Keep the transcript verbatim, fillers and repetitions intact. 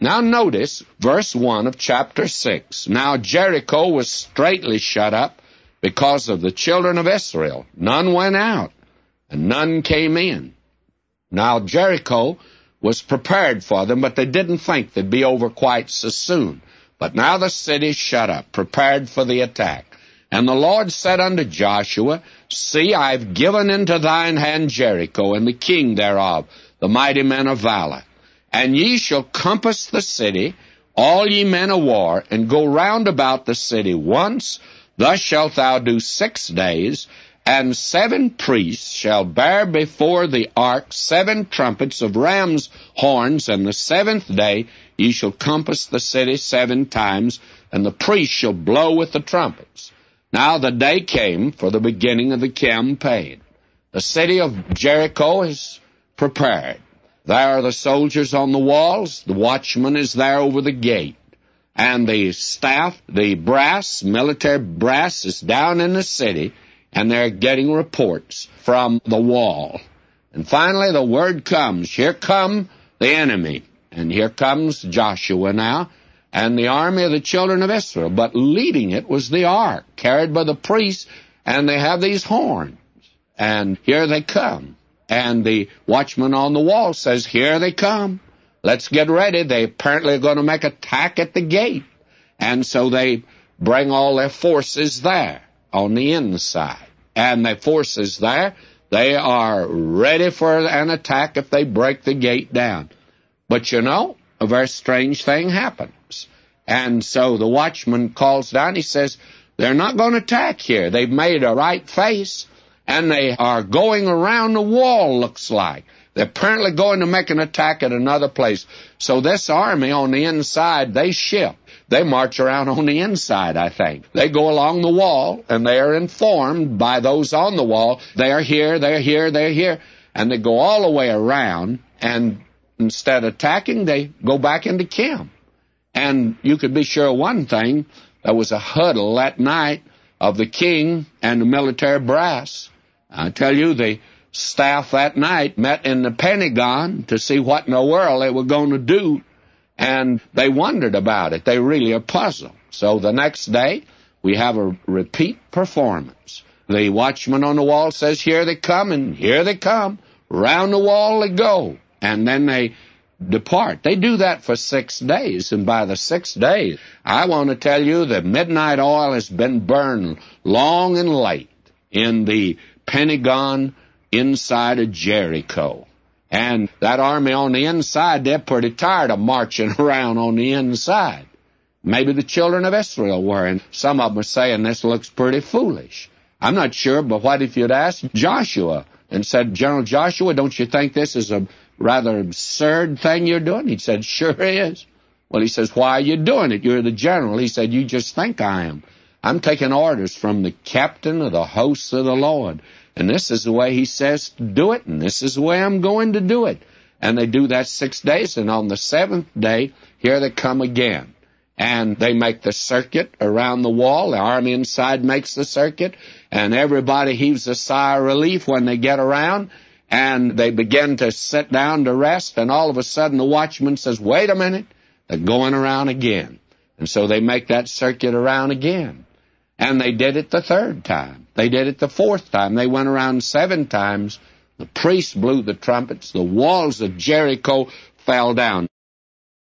Now notice verse one of chapter six. Now Jericho was straitly shut up because of the children of Israel. None went out, and none came in. Now Jericho was prepared for them, but they didn't think they'd be over quite so soon. But now the city's shut up, prepared for the attack. And the Lord said unto Joshua, See, I've given into thine hand Jericho, and the king thereof, the mighty men of valor. And ye shall compass the city, all ye men of war, and go round about the city once. Thus shalt thou do six days, and seven priests shall bear before the ark seven trumpets of ram's horns, and the seventh day ye shall compass the city seven times, and the priests shall blow with the trumpets. Now the day came for the beginning of the campaign. The city of Jericho is prepared. There are the soldiers on the walls. The watchman is there over the gate. And the staff, the brass, military brass, is down in the city, and they're getting reports from the wall. And finally the word comes, here come the enemy. And here comes Joshua now, and the army of the children of Israel. But leading it was the ark, carried by the priests, and they have these horns. And here they come. And the watchman on the wall says, here they come. Let's get ready. They apparently are going to make attack at the gate. And so they bring all their forces there on the inside. And the forces there, they are ready for an attack if they break the gate down. But you know, a very strange thing happens. And so the watchman calls down, he says, they're not going to attack here. They've made a right face, and they are going around the wall, looks like. They're apparently going to make an attack at another place. So this army on the inside, they shift. They march around on the inside, I think. They go along the wall, and they are informed by those on the wall, they are here, they're here, they're here. And they go all the way around, and instead of attacking, they go back into camp. And you could be sure of one thing, there was a huddle that night of the king and the military brass. I tell you, the staff that night met in the Pentagon to see what in the world they were going to do, and they wondered about it. They really are puzzled. So the next day, we have a repeat performance. The watchman on the wall says, here they come, and here they come. Round the wall they go, and then they depart. They do that for six days, and by the sixth day, I want to tell you the midnight oil has been burned long and late in the Pentagon inside of Jericho. And that army on the inside, they're pretty tired of marching around on the inside. Maybe the children of Israel were, and some of them are saying this looks pretty foolish. I'm not sure, but what if you'd asked Joshua and said, General Joshua, don't you think this is a rather absurd thing you're doing? He said, sure is. Well, he says, why are you doing it? You're the general. He said, you just think I am. I'm taking orders from the captain of the hosts of the Lord. And this is the way he says to do it, and this is the way I'm going to do it. And they do that six days, and on the seventh day, here they come again. And they make the circuit around the wall. The army inside makes the circuit, and everybody heaves a sigh of relief when they get around, and they begin to sit down to rest, and all of a sudden the watchman says, wait a minute, they're going around again. And so they make that circuit around again. And they did it the third time. They did it the fourth time. They went around seven times. The priests blew the trumpets. The walls of Jericho fell down.